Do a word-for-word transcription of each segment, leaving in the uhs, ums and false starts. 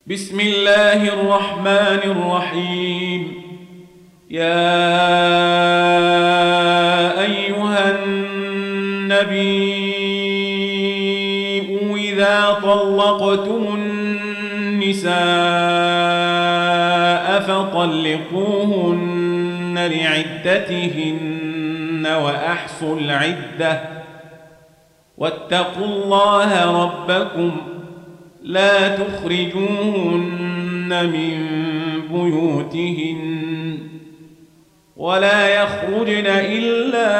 بسم الله الرحمن الرحيم. يا أيها النبي إذا طلقتم النساء فطلقوهن لعدتهن وأحصوا العدة واتقوا الله ربكم لا تخرجوهن من بيوتهن ولا يخرجن إلا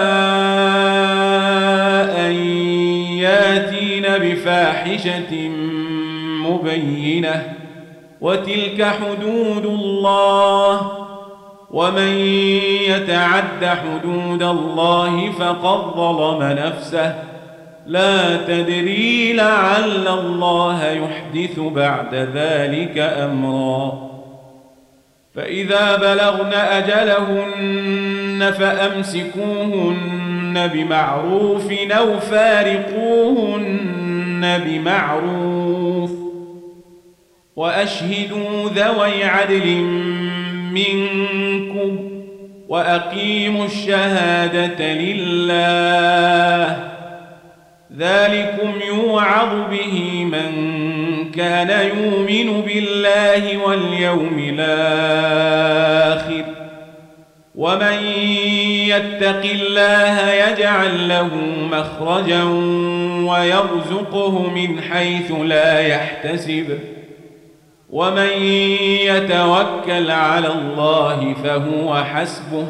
أن ياتين بفاحشة مبينة وتلك حدود الله ومن يتعد حدود الله فقد ظلم نفسه لا تدري لعل الله يحدث بعد ذلك أمرا. فإذا بلغن أجلهن فأمسكوهن بمعروف أو فارقوهن بمعروف وأشهدوا ذوي عدل منكم وأقيموا الشهادة لله ذلكم يوعظ به من كان يؤمن بالله واليوم الآخر ومن يتق الله يجعل له مخرجا ويرزقه من حيث لا يحتسب ومن يتوكل على الله فهو حسبه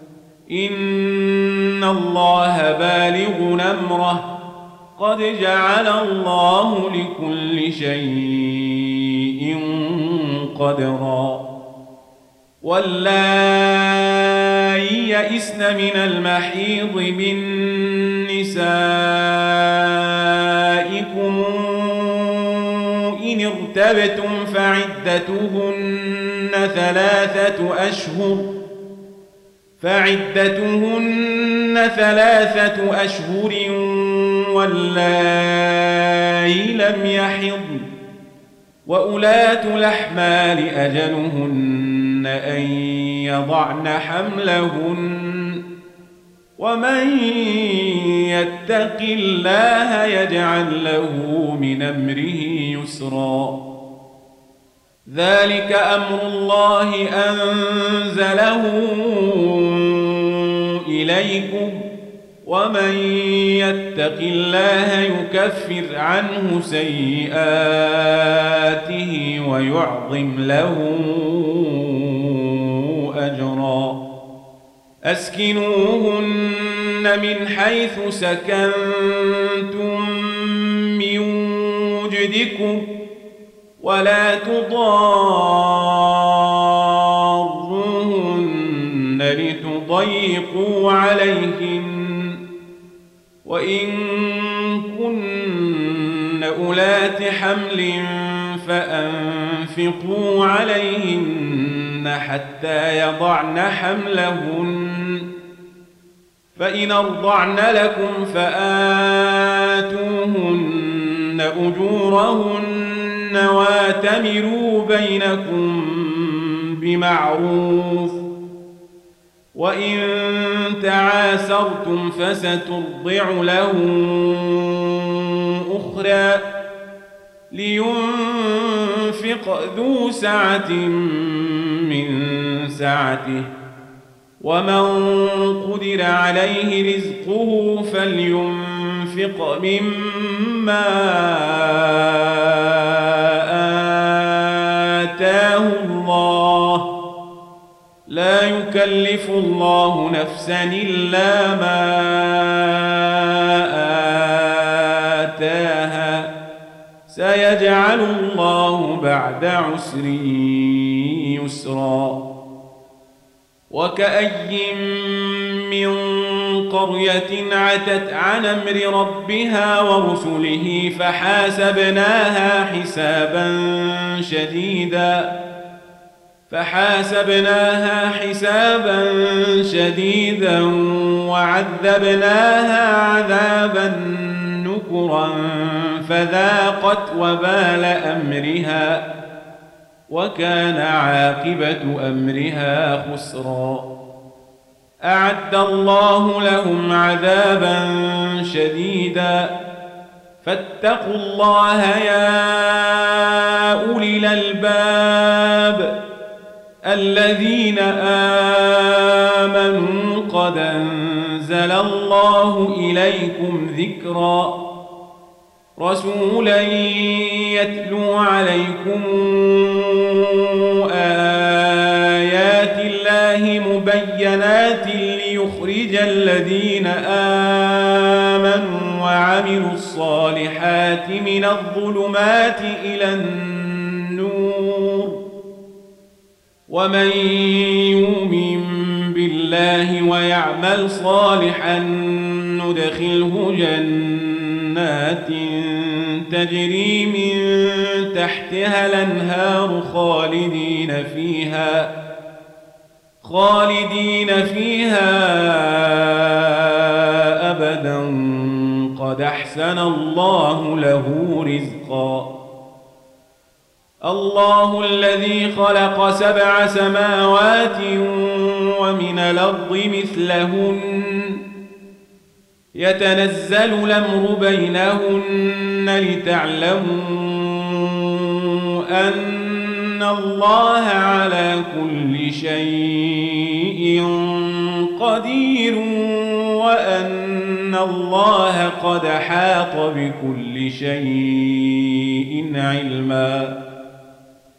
إن الله بالغ أمره قد جعل الله لكل شيء قدرا. واللائي يئسن من المحيض من نسائكم إن ارتبتم فعدتهن ثلاثة أشهر فعدتهن ثلاثة أشهر واللائي لم يحضن وأولاة الأحمال أجلهن أن يضعن حملهن ومن يتق الله يجعل له من أمره يسرا. ذلك أمر الله أنزله إليكم ومن يتق الله يكفر عنه سيئاته ويعظم له أجرا. أسكنوهن من حيث سكنتم من وجدكم ولا تضاروهن لتضيقوا عليهن وإن كن أولات حمل فأنفقوا عليهن حتى يضعن حملهن فإن أرضعن لكم فآتوهن أجورهن واتمروا بينكم بمعروف وإن تعاسرتم فسترضع له أخرى لينفق ذو سعة من سعته ومن قدر عليه رزقه فلينفق مما آتاه الله لا يكلف الله نفسا إلا ما آتاها سيجعل الله بعد عسر يسرا. وكأي من قرية عتت عن أمر ربها ورسله فحاسبناها حسابا شديدا فحاسبناها حسابا شديدا وعذبناها عذابا نكرا فذاقت وبال أمرها وكان عاقبة أمرها خسرا. أعد الله لهم عذابا شديدا فاتقوا الله يا أولي الألباب الذين آمنوا قد أنزل الله إليكم ذكرا رسولا يتلو عليكم آيات الله مبينات ليخرج الذين آمنوا وعملوا الصالحات من الظلمات إلى النور ومن يؤمن بالله ويعمل صالحا ندخله جنات تجري من تحتها الأنهار خالدين فيها خالدين فيها أبدا قد أحسن الله له رزقا. الله الذي خلق سبع سماوات ومن الأرض مثلهن يتنزل الأمر بينهن لتعلموا أن الله على كل شيء قدير وأن الله قد حاط بكل شيء علما.